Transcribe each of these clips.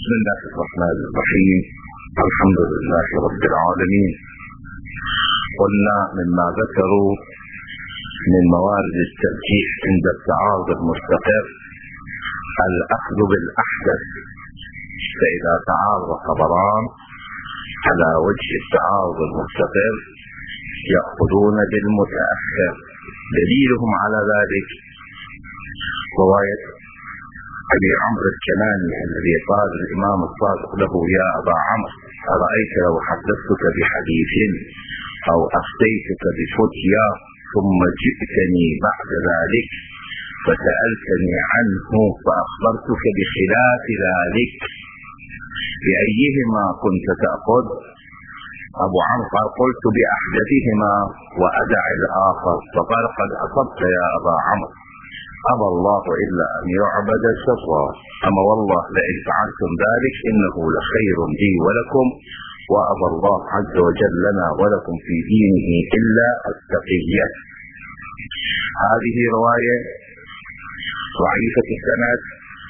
بسم الله الرحمن الرحيم. الحمد لله رب العالمين. قلنا مما ذكروا من موارد الترجيح عند التعارض المستقر الأخذ بالأحدث، فإذا تعارض خبران على وجه التعارض المستقر يأخذون بالمتأخر. دليلهم على ذلك رواية أبي عمرو الكناني الذي قال الإمام الصادق له: يا أبا عمرو، أرأيت لو حدثتك بحديث أو أفتيتك بفتيا ثم جئتني بعد ذلك فسألتني عنه فأخبرتك بخلاف ذلك، بأيهما كنت تأخذ؟ أبو عمرو قال: قلت بأحدثهما وأدع الآخر. فقال: قد أصبت يا أبا عمرو، أبى الله إلا أن يعبد سرا، أما والله لئن فعلتم ذلك إنه لخير لي ولكم، وأبى الله عز وجل لنا ولكم في دينه إلا التقية. هذه رواية ضعيفة السند،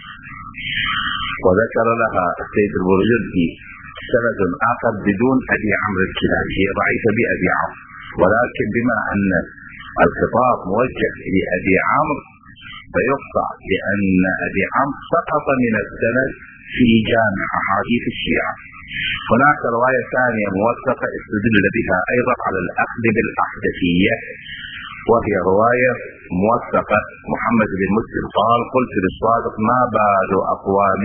وذكر لها السيد البرجردي سند آخر بدون أبي عمرو الكناني، هي ضعيفة بأبي عمرو، ولكن بما أن الخطاب موجه لأبي عمرو فيقطع بأن أبي عمرو سقط من السند في جامع أحاديث الشيعة. هناك رواية ثانية موثقة استدل بها أيضا على الأخذ بالأحدثية، وهي رواية موثقة محمد بن مسلم قال: قلت للصادق: ما بال أقوام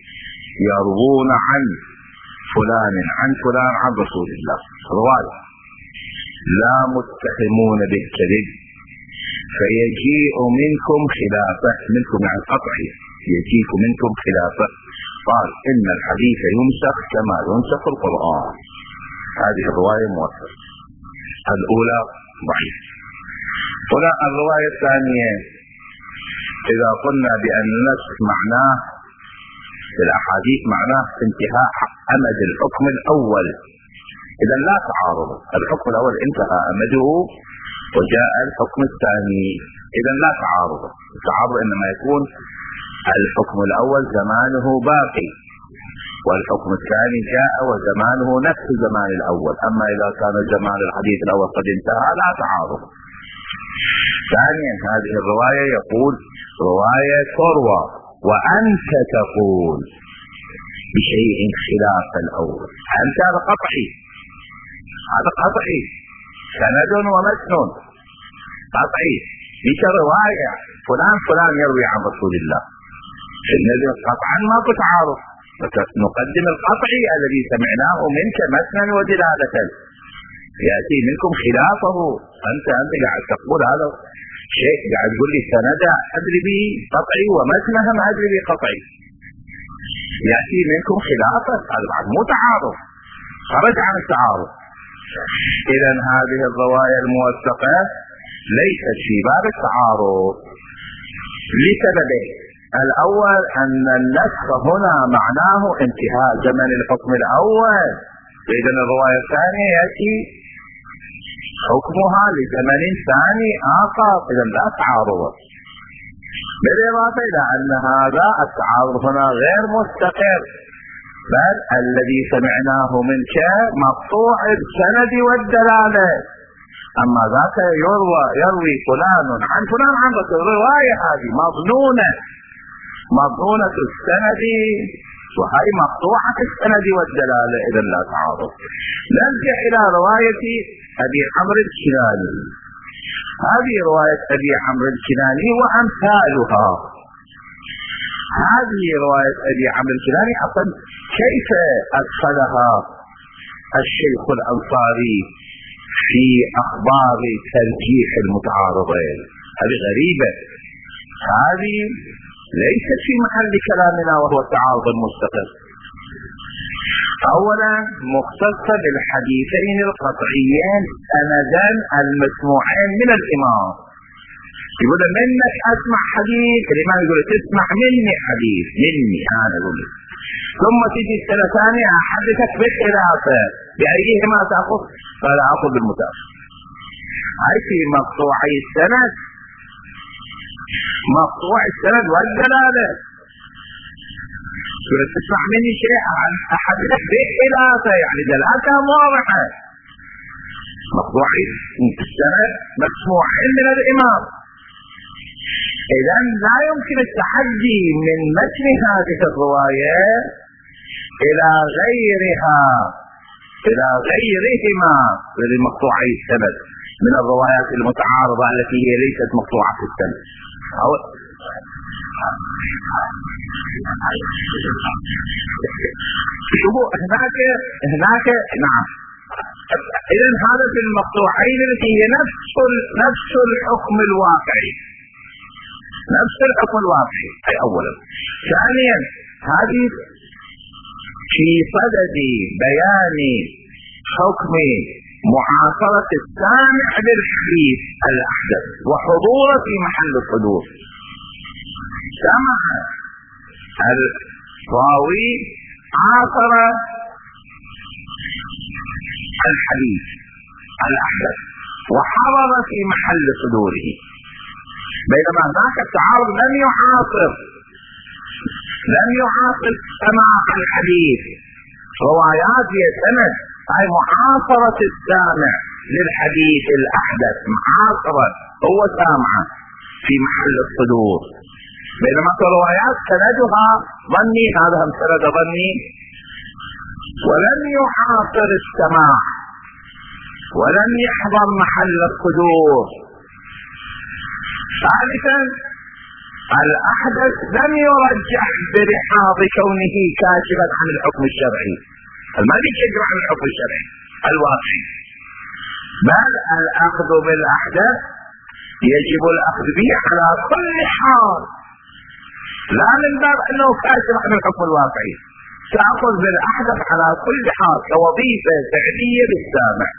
يروون عن فلان عن فلان عن رسول الله، رواية لا متهمون بالكذب فيجيء منكم خلافه، منكم عن قطعه، يجيء منكم خلافه. قال: إن الحديث ينسخ كما ينسخ القرآن. هذه الرواية موثقة، الأولى ضعيفة. هنا الرواية الثانية، إذا قلنا بأن النسخ معناه في الأحاديث معناه انتهاء أمد الحكم الأول، إذا لا تعارض، الحكم الأول انتهى أمده وجاء الحكم الثاني، إذا لا تعارض. التعارض إنما يكون الحكم الأول زمانه باقي والحكم الثاني جاء وزمانه نفس زمان الأول، أما إذا كان زمان الحديث الأول قد انتهى لا تعارض. ثانيا، هذه الرواية يقول رواية تروى وأنت تقول بشيء خلاف الأول، أنت هذا قطعي، هذا قطعي، سند ومتن قطعي، ليس رواية فلان فلان يروي عن رسول الله. الذي قطعا ما تعارض، نقدم القطعي الذي سمعناه منك متنا ودلالة، يأتي منكم خلافه. أنت قاعد تقول هذا شيء، قاعد تقول لي سند أدري به قطعي ومتنها ما أدري به قطعي، يأتي منكم خلافه، هذا بعد مو تعارض، خرج عن التعارض. إذا هذه الرواية الموثقة ليست في باب التعارض لسببين: الأول أن النسخ هنا معناه انتهاء زمن الحكم الأول، إذا الرواية الثانية يأتي حكمها لزمن ثاني آخر، إذا لا تعارض. بالإضافة إلى أن هذا التعارض هنا غير مستقر، بل الذي سمعناه منك مقطوع السند والدلالة، أما ذاك يروي فلان عن فلان عن رسول. الرواية هذه مضمونة السند وهي مقطوعة السند والدلالة، إذا لا تعارض. نرجع إلى رواية أبي عمرو الكناني. هذه رواية أبي عمرو الكناني وأمثالها. هذه رواية أبي عمرو الكناني أصلا كيف أدخلها الشيخ الأنصاري في أخبار ترجيح المتعارضين؟ هذه غريبة، هذه ليست في محل كلامنا وهو التعارض المستقر. أولا مختصة بالحديثين القطعيين سندا المسموعين من الإمام، يقول منك أسمع حديث، الإمام يقول تسمع مني حديث، مني أنا أقول، ثم تجي السنة ثانية أحدثك بالخلافة، بأيهما تأخذ؟ فلا أخذ بالمتأخر. هاي في مقطوعي السند، مقطوع السند والدلالة. تريد تسمع مني شيء عن أحد بخلافه، يعني دلالتها واضحة. مقطوعي السند مسموعين من الإمام، إذا لا يمكن التحدي من متن هذه الرواية إلى غيرها، إلى غيرهما لمقطوعي السند من الروايات المتعارضة التي هي ليست مقطوعة السند. شوفوا هناك نعم. إذن هذا في المقطوعين التي هي نفس الحكم الواقعي، نفس الحكم الواقعي. أي أولا. ثانيا، هذه في صدد بيان حكم معاصرة السامع للحديث الأحدث وحضوره في محل الحضور. سمع الراوي عاصر الحديث الأحدث وحضر في محل صدوره، بينما ذاك التعارض لم يعاصر سماع الحديث. روايات سند أي معاصرة السامع للحديث الأحدث، معاصرة هو سامعه في محل الصدور، بينما الروايات سندها ظني، هذا هم سند ظني، ولم يعاصر السماع ولم يحضر محل الصدور. ثالثا، الأحدث لم يرجح برحاض كونه كاشفا عن الحكم الشرعي، المالك يجري عن الحكم الشرعي الواقعي، بل الأخذ بالأحدث يجب الأخذ به على كل حال، لا من باب أنه كاشف عن الحكم الواقعي، تأخذ بالأحدث على كل حال كوظيفة فعلية للسامع.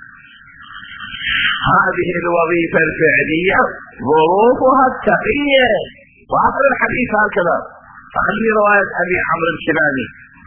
هذه الوظيفة الفعلية ظروفها التقية، وآخر الحديث هكذا. أخذ رواية أبي عمرو الكناني.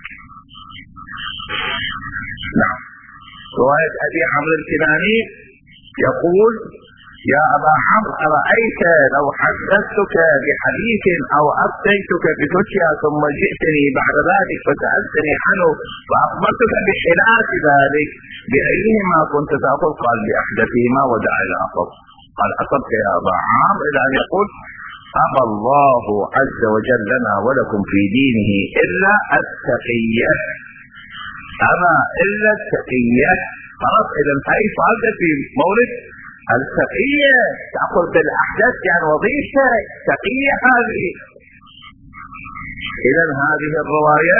نعم، رواية أبي عمرو الكناني يقول: يا أبا عمرو، أرأيت لو حدثتك بحديث أو أفتيتك بفتيا ثم جئتني بعد ذلك فسألتني عنه وأخبرتك بخلاف ذلك، بأيهما كنت تأخذ؟ قال: بأحدثهما ودع الآخر. قال: أصبت يا أبا عمرو، إلى أن يقول: أبى الله عز وجل لنا ولكم في دينه إلا التقية، أما إلا التقية. خلاص، إذا هاي فاضة في مورد التقية، تأخذ بالأحداث يعني وظيفة تقية هذه. إذا هذه الرواية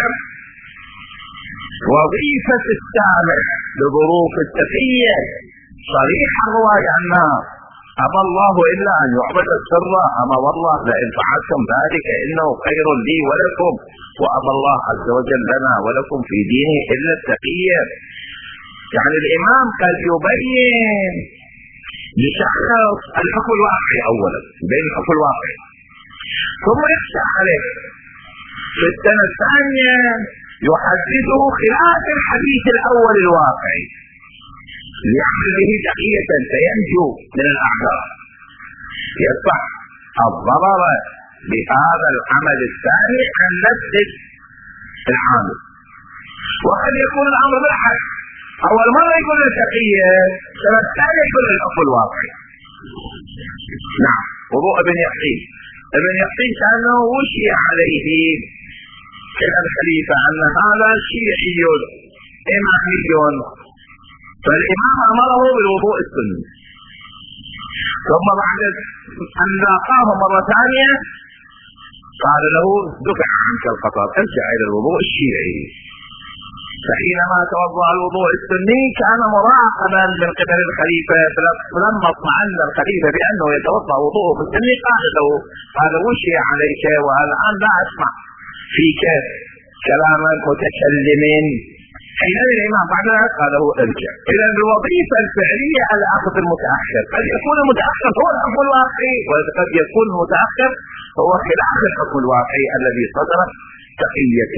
وظيفة السامع لظروف التقية، صريح الرواية أنها أبى الله إلا أن يعبد السر، أما والله لئن فعلتم ذلك إنه خير لي ولكم، وأبى الله عز وجل لنا ولكم في دينه إلا التقية. يعني الإمام قد يبين لشخص الحكم الواقعي أولا، بين الحكم الواقعي، ثم يخشى عليه في السنة الثانية يحدثه خلاف الحديث الأول الواقعي ليعمل به تقية فينجو من الأعذار، يدفع الضرر بهذا العمل الثاني عن نفس العامل. وقد يكون الأمر بالعكس، أول مرة يكون التقية، السنة الثانية يكون الحكم الواقعي. نعم، وضوء ابن يحيى كأنه وشي عليه الخليفة أن هذا شيعي إمامي، فالإمام أمره بالوضوء السني، ثم بعد أن لاقاه مرة ثانية قال له: دفع عنك الخطأ، ارجع إلى الوضوء الشيعي. فحينما توضأ الوضوء السني كان مراقبا من قبل الخليفة، فلما اطمأن الخليفة بأنه يتوضأ وضوءه السني قال: وشي عليك والآن لا أسمع فيك كلام متكلم. حينئذ الإمام بعد ذلك قال له: ارجع. إذا الوظيفة الفعلية الأخذ المتأخر، قد يكون المتأخر هو الحكم الواقعي، وقد يكون المتأخر هو خلاف الحكم الواقعي الذي صدر تقية.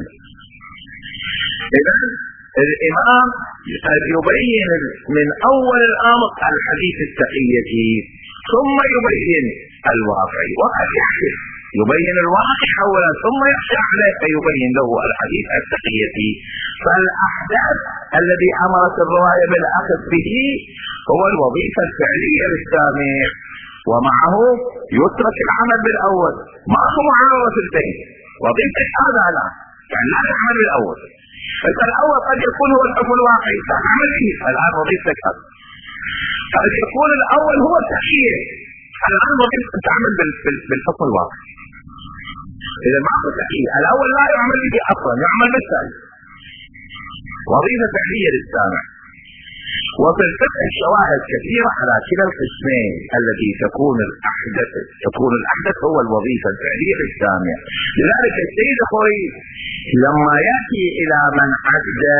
إذا الإمام يبين من أول الأمر الحديث التقية، ثم يبين الواقعي، وقد يحدث يبين الواقع أولا ثم يخشى عليه فيبين له الحديث التقية. فالأحداث الذي أمرت الرواية بالأخذ به هو الوظيفة الفعلية للسامع، ومعه يترك العمل بالأول، ما هو معارضة البين. وظيفتك هذا لا، يعني لا تعمل بالأول. فالأول قد يكون هو الحكم الواقعي تعمل فيه، الآن وظيفتك هذا. قد يكون الأول هو التخيير، الآن وظيفتك تعمل بالحكم الواقعي. إذا ما هو تخيير، الأول لا يعمل به أصلا، يعمل بالثاني. وظيفة فعلية للسامع. وفي الفقه شواهد كثيرة على كلا القسمين التي تكون الأحدث هو الوظيفة الفعلية للسامع. لذلك السيد الخوئي لما يأتي إلى من أدى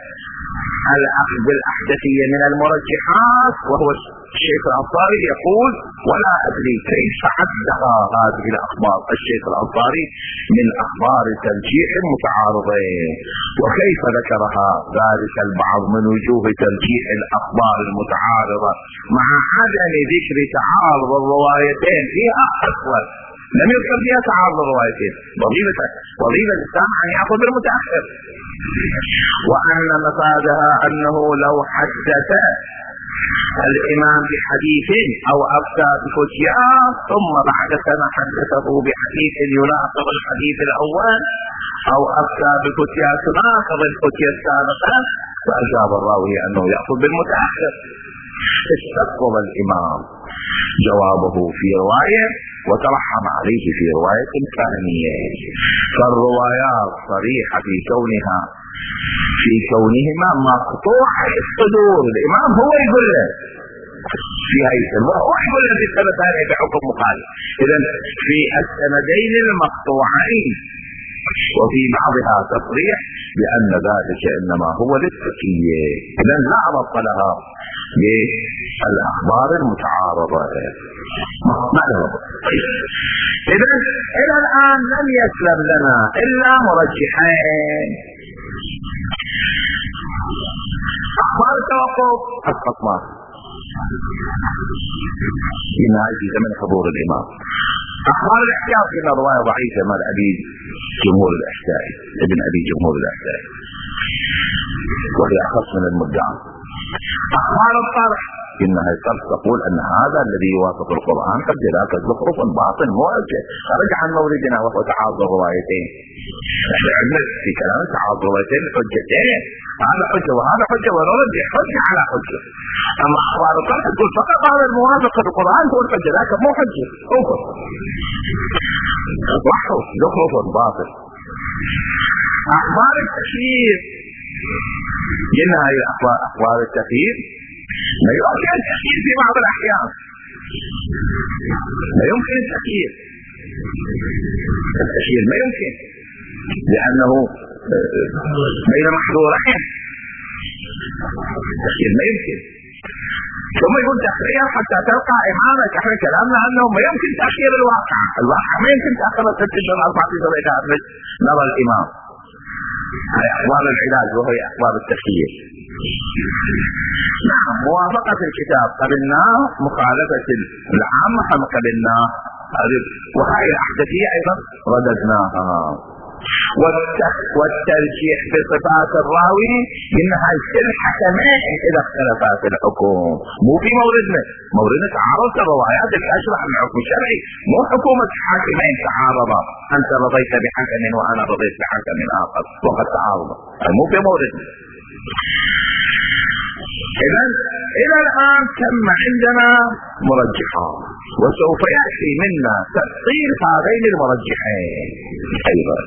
الأخذ بالأحدثية من المرجحات وهو الشيخ الأنصاري يقول: ولا أدري كيف حدها هذه الأخبار الشيخ الأنصاري من أخبار ترجيح متعارضين، وكيف ذكرها ذلك البعض من وجوه ترجيح الأخبار المتعارضة مع عدم ذكر تعارض الروايتين فيها أصلا. لم يذكر فيها تعارض الروايتين. وظيفة السامع أن يأخذ بالمتأخر، وأن مفادها أنه لو حدث الإمام بحديث أو أفتى بفتيا ثم بعد سنة حدثه بحديث يناقض الحديث الأول أو أفتى بفتيا تناقض الفتيا السابقة، فأجاب الراوي أنه يأخذ بالمتأخر. استقبل الإمام جوابه في رواية وترحم عليه في رواية ثانية. فالروايات صريحة في كونهما مقطوع الصدور. الإمام هو يقول له في هذه السنة، هو يقول له في السنة الثانية بحكم مخالف. إذن في السندين المقطوعين وفي بعضها تصريح بأن ذلك إنما هو للتقية. إذن لا ربط لها بالأخبار المتعارضة، ما له ربط. إذن إلى الآن لم يسلم لنا إلا مرجحين: أخبار التوقف الخطمة في نهاية زمن حضور الإمام، أخبار الاحتياط إلى رواية ضعيفة من أبي جمهور الأحسائي ابن أبي جمهور الأحسائي وهي أخص من المدعى، أخبار الطرح إنها الطرح تقول أن هذا الذي يوافق القرآن قد ذاك زخرف باطن موجه خرج عن موردنا وهو تعارض الروايتين. عندنا في كلام تعارض الروايتين حجتين، هذا حجة وهذا حجة ونرجع حجة على حجة. أما أخبار الطرح تقول فقط هذا الموافق للقرآن هو الحجة، ذاك مو حجة، زخرف باطن. أخبار التخيير إنها هي أخبار التخيير لا يمكن التخيير في بعض الأحيان، لا يمكن التخيير ما يمكن، لأنه بين محظورين التخيير ما يمكن. ثم يقول تخيير حتى تلقى إمامك. احنا كلامنا أنه ما يمكن تأخير الواقع ما يمكن تأخر 6 شهور 4 شهور إذا نرى الإمام. هي أخبار العلاج وهي أخبار التخيير. نعم، موافقة الكتاب قبلناه، مخالفة العامة قبلناه، وهي الأحدثية أيضا رددناها. والترجيح بصفات الراوي إنها الحكمين إذا اختلفا في الحكم، مو في موردنا تعارض الروايات الأشرح من حكم شرعي، مو حكومة حاكمين تعارضا، أنت رضيت بحكم وأنا رضيت بحكم آخر وقد تعارض، مو في موردنا. إذن إلى الآن تم عندنا مرجحات، وسوف يأتي منا تفصيل هذين المرجحين أيضا.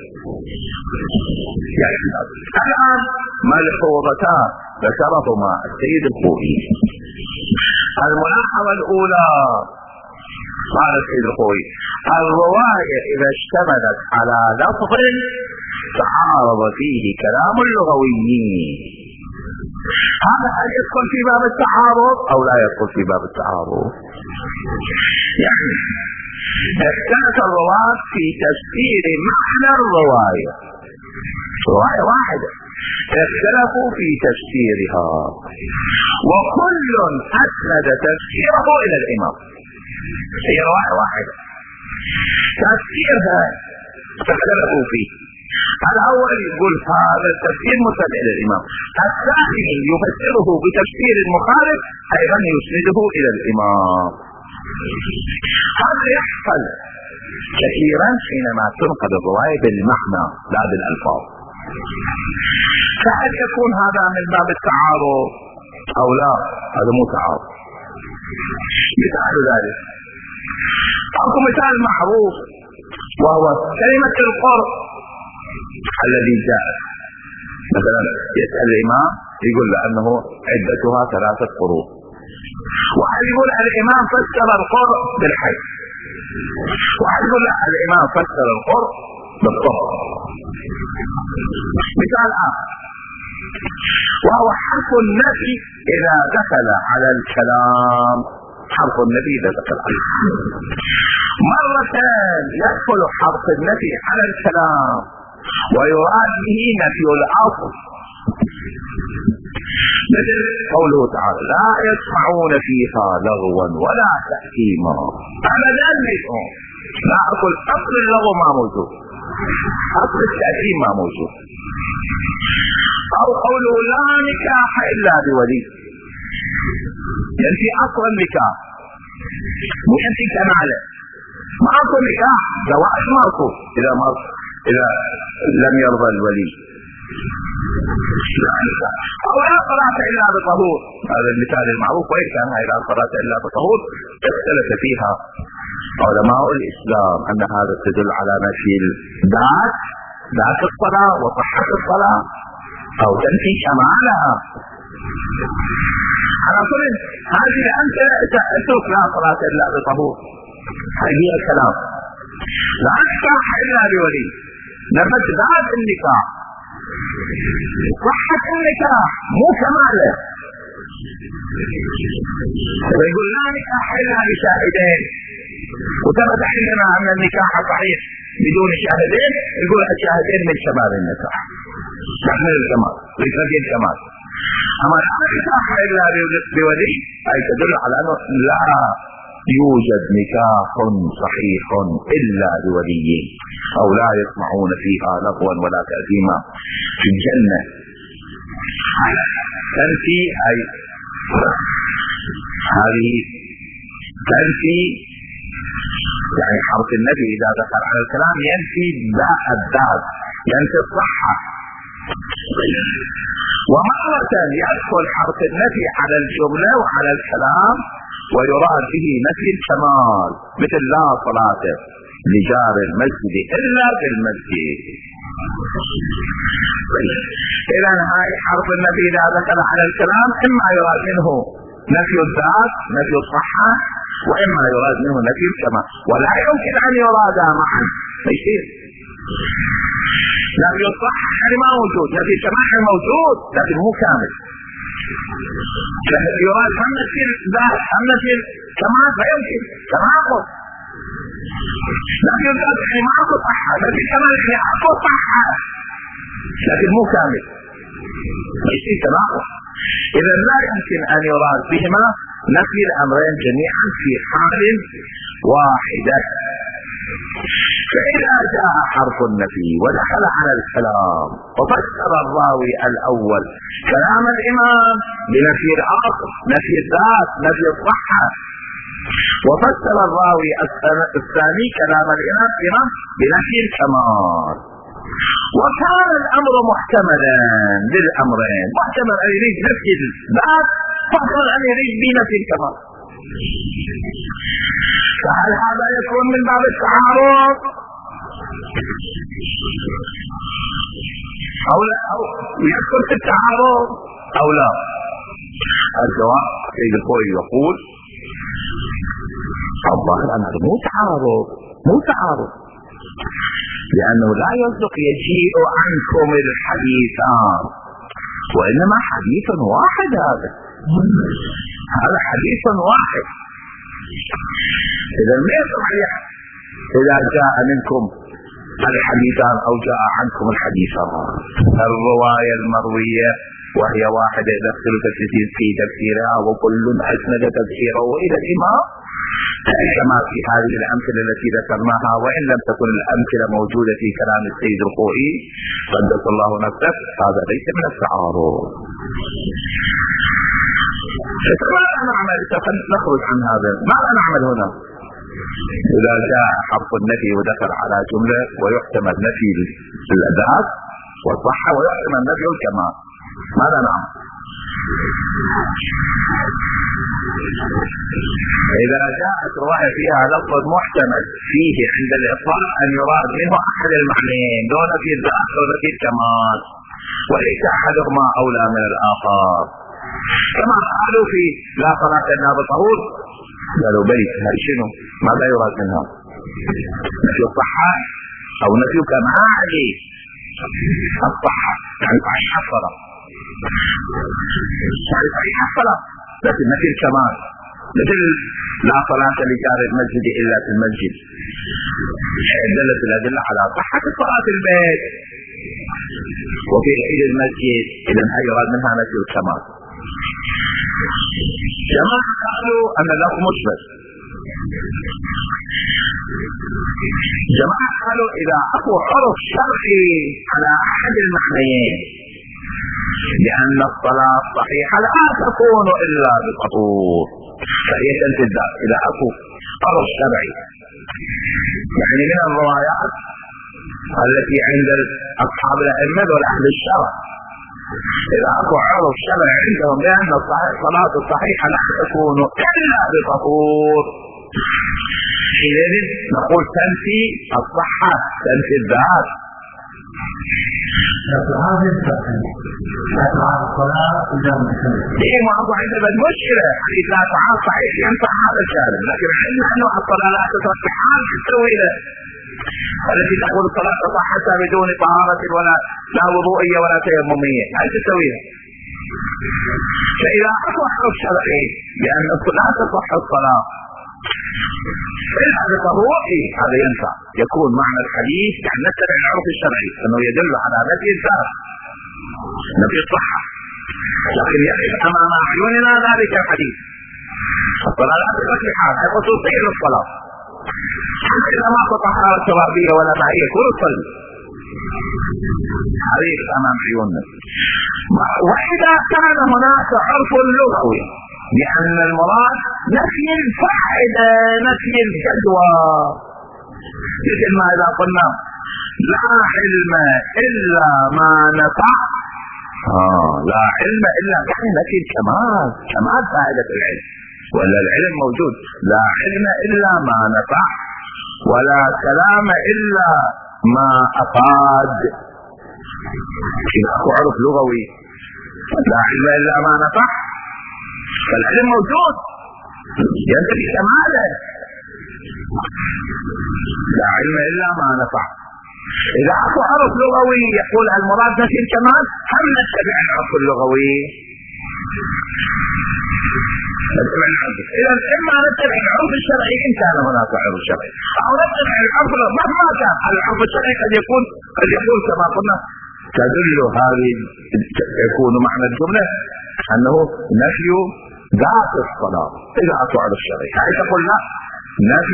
الآن ملحوظتان ذكرهما السيد الخوئي. الملاحظة الأولى قال السيد الخوئي: الرواية إذا اشتملت على لفظ تعارض فيه كلام اللغويين، هذا هل يدخل في باب التعارض أو لا يدخل في باب التعارض؟ يعني اختلف الرواة في تفسير معنى الرواية، رواية واحدة اختلفوا في تفسيرها، وكل أسند تفسيره إلى الإمام. هي رواية واحدة تفسيرها اختلفوا فيه. الأول يقول هذا التفسير مسند إلى الإمام، الثاني يفسره بتفسير مخالف أيضا يسنده إلى الإمام. هذا يحصل كثيرا حينما تنقل الرواية بالمعنى لا بالألفاظ. فهل يكون هذا من باب التعارض أو لا؟ هذا مو تعارض. مثال ذلك أو مثال معروف وهو كلمة القرب الذي جاء مثلا يسأل الإمام يقول لأنه عدتها 3 قروء، وهل يقول الإمام فسر القرب بالحي، وهل يقول الإمام فسر القرب بالطهر. مثال آخر وهو حرف النفي إذا دخل على الكلام، حرف النفي إذا دخل على الكلام مرة يدخل حرف النفي على الكلام ويراد به نفي الأصل، مثل قوله تعالى لا يسمعون فيها لغوا ولا تأثيما. أبدا لا أقول أصل اللغو ما موجود، أصل التأثيم ما موجود. أو قوله لا نكاح إلا بولي، ينفي أصل النكاح مو ينفي كماله، ما أصل نكاح زواج ماكو إذا لم يرضى الولي. أو لا صلاة إلا بطهور، هذا المثال المعروف، وإن كان لا صلاة إلا بطهور اختلف فيها علماء الإسلام أن هذا تدل على نفي ذات الصلاة وصحة الصلاة أو تنفي كمالها. على كل هذه أنت تترك لا صلاة إلا بطهور، هذه الكلام لا نكاح إلا بولي، نفت ذات النكاح صحة النكاح مو كماله. يقول لا نكاح إلا بشاهدين، وثبت عندنا أن النكاح صحيح بدون شاهدين، يقول الشاهدين من كمال النكاح، من الكمال ليس الكمال. أما لا نكاح إلا بولي أي تدل على أنه لا يوجد نكاح صحيح إلا بولي، أو لا يسمعون فيها لغوا ولا تأثيما في الجنة. تنفي أي هذه تنفي يعني حرف النفي إذا دخل على الكلام ينفي الذات، ينفي الصحة. ومرة يدخل حرف النفي على الجملة وعلى الكلام ويراد به نفي الكمال، مثل لا صلاة لجار المسجد إلا بالمسجد. إذا هاي حرف النفي إذا دخل على الكلام إما يراد منه نفي الذات نفي الصحة، وإما يراد منه نفي الكمال، ولا يمكن أن يراد معا فيصير نفي الصحة يعني ما موجود، نفي الكمال موجود لكن مو كامل. يراد هم نفي الذات هم نفي الكمال لا يمكن تناقض. نفي الذات يعني معه صحة، نفي الكمال يعني معه صحة لكن مو كامل، يصير تناقض. إذا لا يمكن أن يراد بهما نفي الأمرين جميعا في حال واحدة. فإذا جاء حرف النفي ودخل على الكلام وفسر الراوي الأول كلام الإمام بنفي الأصل نفي الذات نفي الصحة، وفسر الراوي الثاني كلام الإمام بنفي الكمال، وكان الأمر محتملا للأمرين، محتمل أن يريد نفي الذات فضل أن يريد بنفي الكمال، فهل هذا يكون من باب التعارض أو لا، أو يدخل في التعارض أو لا؟ الجواب سيد الخوئي يقول الظاهر أن هذا مو تعارض لأنه لا يصدق يجيء عنكم الحديثان، وإنما حديث واحد. هذا حديث واحد. إذا ما صحيح إذا جاء منكم الحديثان أو جاء عنكم الحديثان. الرواية المروية وهي واحدة تدخل في تفسيرها وكل أسند تفسيره إلى الإمام، كما في هذه الأمثلة التي ذكرناها، وإن لم تكن الأمثلة موجودة في كلام السيد الخوئي قدس الله نفسه، هذا ليس من التعارض. ماذا نعمل؟ نخرج عن هذا. ماذا نعمل هنا؟ إذا جاء حرف النفي ودخل على جملة ويحتمل نفي الأداة والصحة ويحتمل نفي الكمال، ماذا نعمل؟ إذا جاءت رواية فيها لفظ محتمل فيه عند الإطلاق أن يراد منه أحد المعنيين دون نفي الذات ونفي الكمال، وليس أحدهما أولى من الآخر، كما قالوا في لا صلاة إلا بطهور، قالوا بيت شنو؟ ماذا يراد منها؟ نفي الصحة أو نفي كمال الصحة، يعني صحيح الصلاة، يعني صحيح الصلاة، لكن نفي الكمال، مثل لا صلاة لجار المسجد إلا في المسجد، دلت الأدلة على صحة صلاة البيت وفي عيد المسجد، إذا هل يراد منها نفي الكمال. جماعة قالوا أن اللفظ مثبت، جماعة قالوا إذا أكو عرف شرعي على أحد المعنيين لأن الصلاة الصحيحة لا تكون إلا بطهور، فهي تنتهي إذا أكو عرف شرعي، يعني من الروايات التي عند أصحاب الأئمة والأهل الشرع، إذا أكو عرف شرعي عندهم بأن الصلاة الصحيحة لا تكون إلا بطهور، حينئذ نقول تنفي الصحة، تنفي الذات. إيه ما هو عندنا المشكلة إذا تعال صحيح ينفع هذا الكلام، لكن نحن الصلاة لا تصح حال تسوي له، التي تقول الصلاة تصح حتى بدون طهارة ولا لا وضوئية ولا تيممية، هل تسويها؟ فإذا أكو حرف شرعي لأن لا تصح الصلاة إلا بطهور، هذا ينفع، يكون معنى الحديث يعني نتبع العرف الشرعي أنه يدل على نفي الذات، نفي الصحة، لكن يقف أمام أعيننا ذلك الحديث، الصلاة لا تصح بحال، هي خصوصية للصلاة، حتى إذا ما طهارة شرابية ولا مائية كل صلي، هذه أمام عيوننا. وإذا كان هناك عرف لغوي لأن المراد نفي الفائدة نفي الجدوى، مثل ما إذا قلنا لا علم إلا ما نفع، لا علم إلا يعني نفي الكمال، كمال فائدة العلم، ولا العلم موجود، لا علم إلا ما نفع ولا كلام إلا ما أفاد. إذا أكو عرف لغوي لا علم إلا ما نفع، فالعلم موجود ينتفي كماله، لا علم إلا ما نفع. إذا أكو عرف لغوي يقول المراد نفي الكمال، هم نتبع العرف اللغوي، إذا إما نتبع العرف الشرعي إن كان هناك عرف شرعي، أو نتبع العرف مهما كان العرف الشرعي قد يكون كما قلنا تدل هذه، يكون معنى الجملة أنه نفي ذات الصلاة إذا أكو عرف شرعي، هاي تقول لا نفي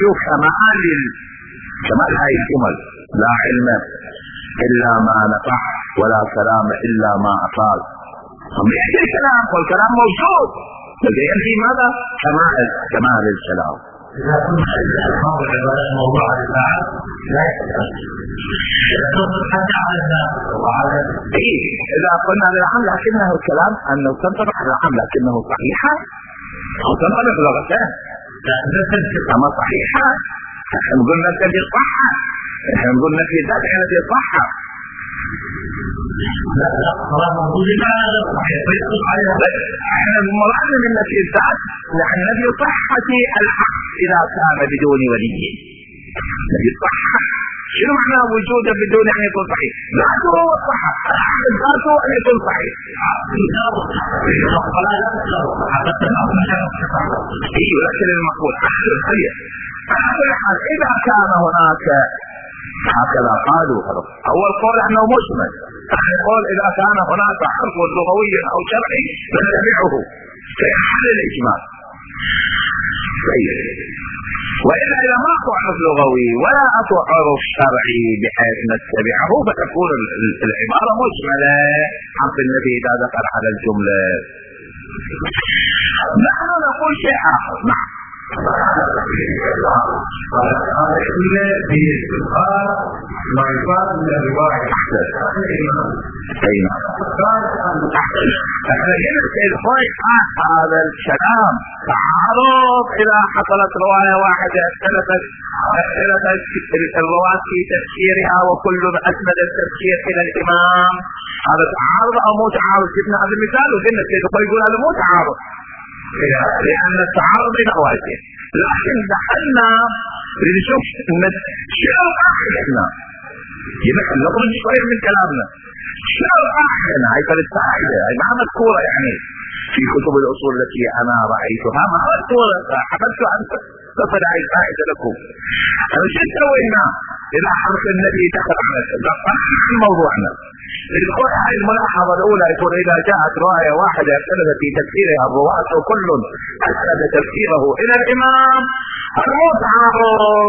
كمال هاي الجمل، لا علم إلا ما نفع ولا كلام إلا ما أفاد، هم يحكي الكلام والكلام موجود، لكن ينفي ماذا؟ كمال الكلام. إذا كنت بعض العبادات موضوع الإباحة لا يتكلم، حتى على الناس وعلى إذا قلنا للعام لكنه الكلام أنه تنطبق على العام لكنه صحيحة أو تنطبق لغتان، أما صحيحة نقول نفي الصحة، نقول نفي ذات نفي الصحة، لا خلاص موجود هذا صحيح فيدخل عليها، احنا مراد من نفي الذات يعني نفي صحة الحق إذا كان بدون ولي، نفي الصحة شنو معنى وجوده بدون أن يكون صحيح؟ ذاته هو الصحة، ذاته أن يكون صحيح. ايوه لكن المقول إذا كان هناك هكذا قالوا أول قول أنه مجمل، ثاني قول إذا كان هناك حرف لغوي أو شرعي نتبعه في حال الإجمال. وإلا إذا ما أكو عرف لغوي ولا أكو عرف شرعي بحيث نتبعه فتكون العبارة مجملة. حرف النفي إذا دخل على الجملة. نحن نقول شيء آخر. نعم ما يفعل من الرواية هذا الكلام تعارض إذا حصلت رواية واحدة اختلفت الرواة في تفسيرها وكل أسند التفسير إلى الإمام. هذا تعارض أو مو تعارض؟ جبنا هذا المثال وقلنا السيد يقول هذا مو تعارض لأن التعارض بين أواجه. لكن دخلنا لنشوف شنو أحنا يمكن نخرج شوية من كلامنا. شنو أحنا هاي فلسفة هاي ما مذكورة يعني في كتب الأصول التي أنا رأيتها ما مذكورة. حببت أن تصل هاي الفائدة لكم. أنا شو سوينا إذا حرف النبي دخل على موضوعنا؟ يقول هاي الملاحظة الأولى يقول إذا جاءت رواية واحدة اختلف في تفسيرها الرواة وكل أسند تفسيره إلى الإمام مو تعارض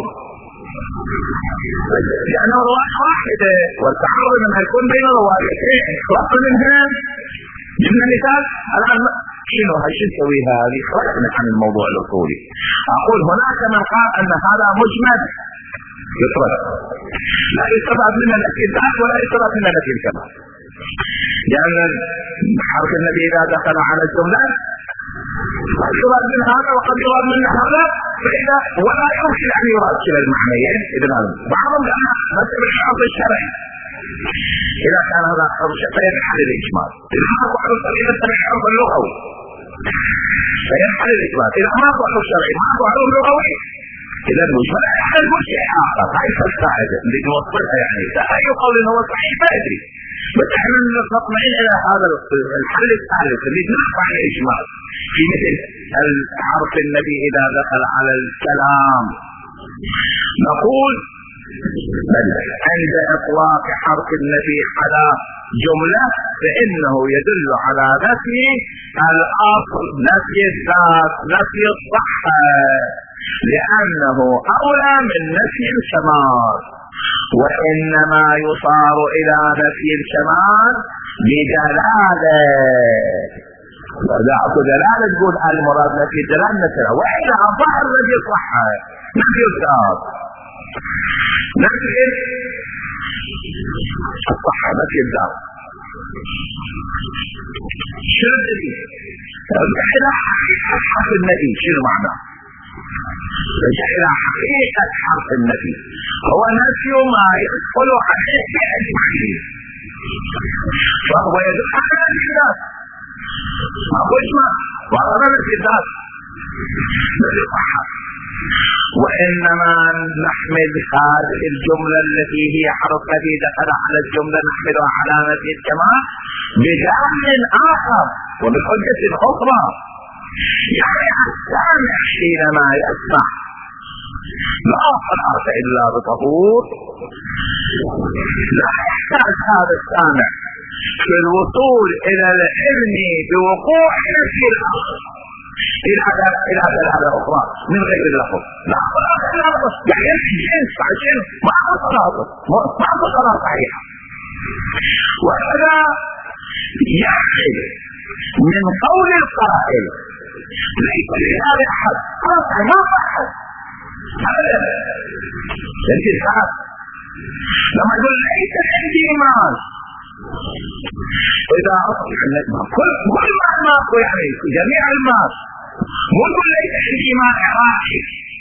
لأنه رواية واحدة والتعارض لما يكون بين روايتين خلصنا منها. جبنا مثال الآن شنو نسوي هذه؟ خرجنا عن الموضوع الأصولي. أقول هناك من قال أن هذا مجمل يطرد لا يستفاد منها نفي الذات ولا يستفاد منها نفي الكمال لأن حرف النبي إذا دخل على الجملة قد يراد من هذا وقد يراد من هذا فإذا ولا يمكن أن يراد كلا المعنيين. إذن بعضهم لأنها مثل الحرف الشرعي إذا كان هذا حرف شرعي فيحل الإجمال. إذا ما هو حرف شرعي مثل الحرف اللغوي فيحل الإجمال. إذا ما هو حرف شرعي ما هو حرف لغوي إذا المجمل يحتاج شيء آخر. هاي القاعدة اللي نوصلها يعني أي قول هو صحيح ما أدري بس احنا نطمئن إلى هذا الحل الثالث اللي نرفع الإجمال في مثل حرف النبي إذا دخل على الكلام. نقول عند إطلاق حرف النبي على جملة فإنه يدل على نفي الأصل نفي الذات نفي الصحة لأنه أولى من نفي الكمال. وإنما يصار إلى نفي الكمال بدلالة وإذا أكو دلالة تقول المراد نفي الدلالة نفسها وإذا الظاهر نفي الصحة نفي الذات نفي الصحة نفي الذات. شنو الدليل؟ إلى حقيقة حرف النبي شنو معناه؟ إلى حقيقة حرف النبي هو نفي ما يدخل عليه بأجمعين فهو يدل على نفي الذات ما هو إجماع وعلى نفي الذات نفي الصحة. وإنما نحمل هذه الجملة التي هي حرف الذي دخل على الجملة نحملها على نفي الكمال بدليل آخر وبحجة أخرى. يعني السامع حينما يسمع لا صلاة إلا بطهور لا يحتاج هذا السامع في الوصول إلى العلم بوقوع نفي الأصل إلى دلالة أخرى من غير اللفظ. لا صلاة إلا بطهور يعني الجنس عشان ما هو صلاة صحيحة. وهذا يعني من قول القائل ليس لهذا أحد خلاص ما أحد أبدا ليس الحق لما يقول ليس عندي مال إذا أصبح كل ما يعني جميع المال مو يقول ليس عندي مال عراقي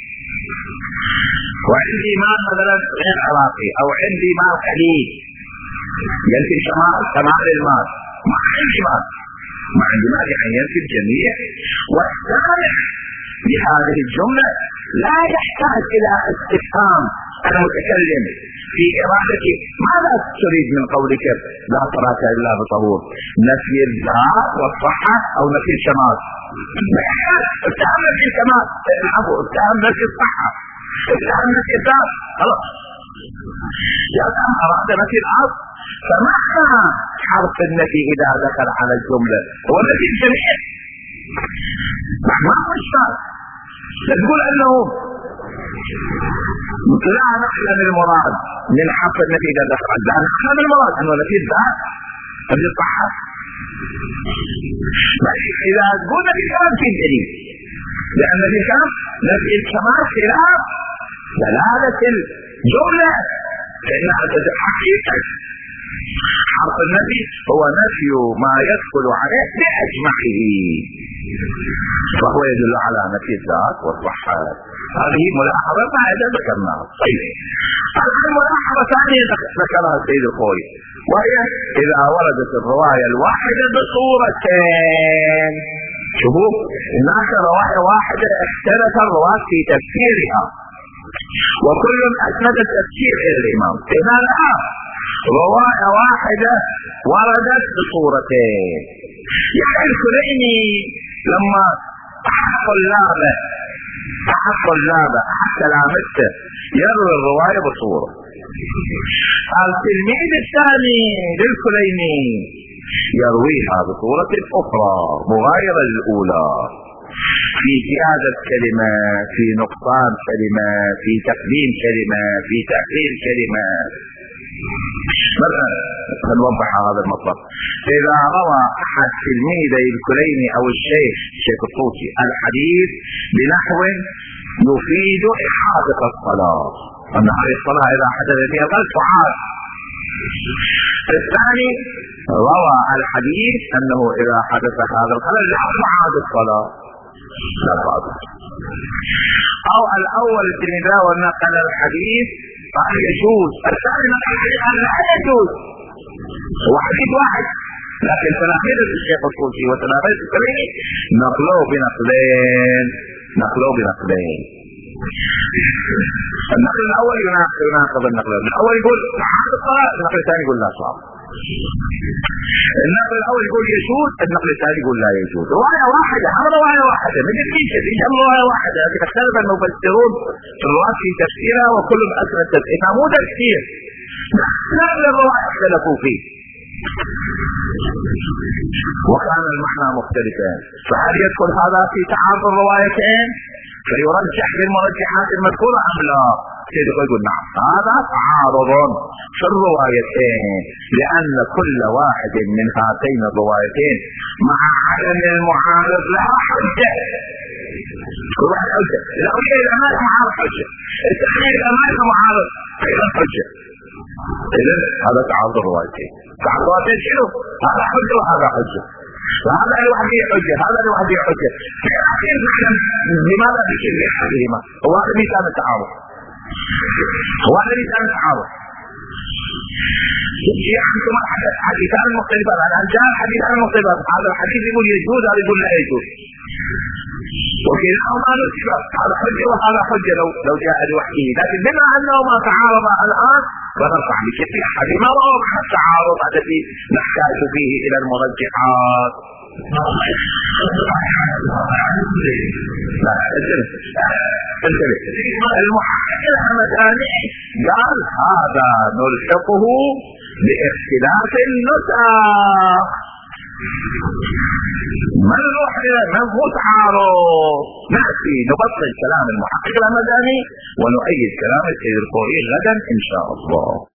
وعندي مال مثلا غير عراقي أو عندي مال خليج ينتج كمال المال ما عندي مال ما عندي مال يعني ينتج الجميع. والسامع بهذه الجملة لا يحتاج إلى استفهام المتكلم في إرادته ماذا تريد من قولك لا صلاة إلا بطهور نفي الذات والصحة أو نفي الكمال. اتهم نفي الكمال اتهم نفي الصحة اتهم نفي الذات خلاص يا سلام أراد نفي الأصل. فمعنى حرف النفي إذا دخل على الجملة هو نفي الجميع ما هو الشرط. لا تقول أنه لا نحلم المراد من حق النفي اذا دخل، لا نحلم المراد انه نفي الذات قد يصحح. اذا تقول نفي الكمال في دليل، لان نفي الكمال نفي الكمال خلاف دلاله الجمله، فانها حقيقه حرف النفي هو نفي ما يدخل عليه باجمعه، فهو يدل على نفي الذات والصحة. هذه ملاحظة فائدة ذكرناها. طيب الآن ملاحظة ثانية ذكرها السيد الخوي، وهي إذا وردت الرواية الواحدة بصورتين. شوفوا هناك رواية واحدة اختلف الرواة في تفسيرها وكل أسند التفسير إلى الإمام. إذا الآن رواية واحدة وردت بصورتين، يعني الكليني لما أحد طلابه حتى لامسته يروي الرواية بصورة، التلميذ الثاني للكليني يرويها بصورة أخرى مغايرة للأولى، في زيادة كلمة، في نقصان كلمة، في تقديم كلمة، في تأخير كلمة. مثلا نوضح هذا المطلب، إذا روى أحد تلميذي الكليني أو الشيخ الطوسي الحديث بنحو يفيد إحاطة الصلاة، أن هذه الصلاة إذا حدث فيها غلط تعاد. الثاني روى الحديث أنه إذا حدث هذا الخلل لا تعاد الصلاة، لا تعاد. أو الأول التلميذ ونقل الحديث قال يجوز، الثاني نقل الحديث قال لا يجوز، هو حديث واحد، لكن تلاميذ الشيخ الطوسي وتلاميذ الكليني نقلوا بنقلين. النقل الأول يناقض النقل الأول، يقول تعاد الصلاة، النقل الثاني يقول لا صار. النقل الأول يقول يجوز، النقل الثاني يقول لا يجوز. رواية واحدة، هذا رواية واحدة من الكيشة، رواية واحدة، لكن اختلف المفسرون في الرواية في تفسيرها وكل أسر التفسير مو تفسير، نقل الرواية اختلفوا فيه وكان المعنى مختلفا، فهل يدخل هذا في تعارض الروايتين فيرجح بالمرجحات المذكورة أم لا؟ سيد يقول نعم، هذا تعارض في الروايتين، لأن كل واحد من هاتين الروايتين مع عدم المعارض لها حجة. كل واحد حجة، الأول إذا ما معارض حجة، الثاني إذا ما معارض أيضا حجة. إذن هذا تعارض الروايتين. تعارض الروايتين شنو؟ هذا حجة وهذا حجة، وهذا لوحده حجة، هذا لوحده حجة. في الأخير نعلم لماذا بشير بأحدهما، هو هذا مثال التعارض، عندكم حديثان مختلفان، الآن جاء الحديثان مختلفان، هذا الحديث يقول يجوز، هذا يقول لا يجوز، وكلاهما نسبة، هذا حجة وهذا حجة لو جاء لوحده، لكن بما أنهما تعارضا الآن فنرفع بشكل أحدهما ووضع التعارض الذي نحتاج فيه إلى المرجحات. المحقق الحمداني قال هذا نلحقه باختلاف النسخ، من هو تعارض. نأتي نبطل كلام المحقق الحمداني ونؤيد كلام السيد الخوئي غدا إن شاء الله.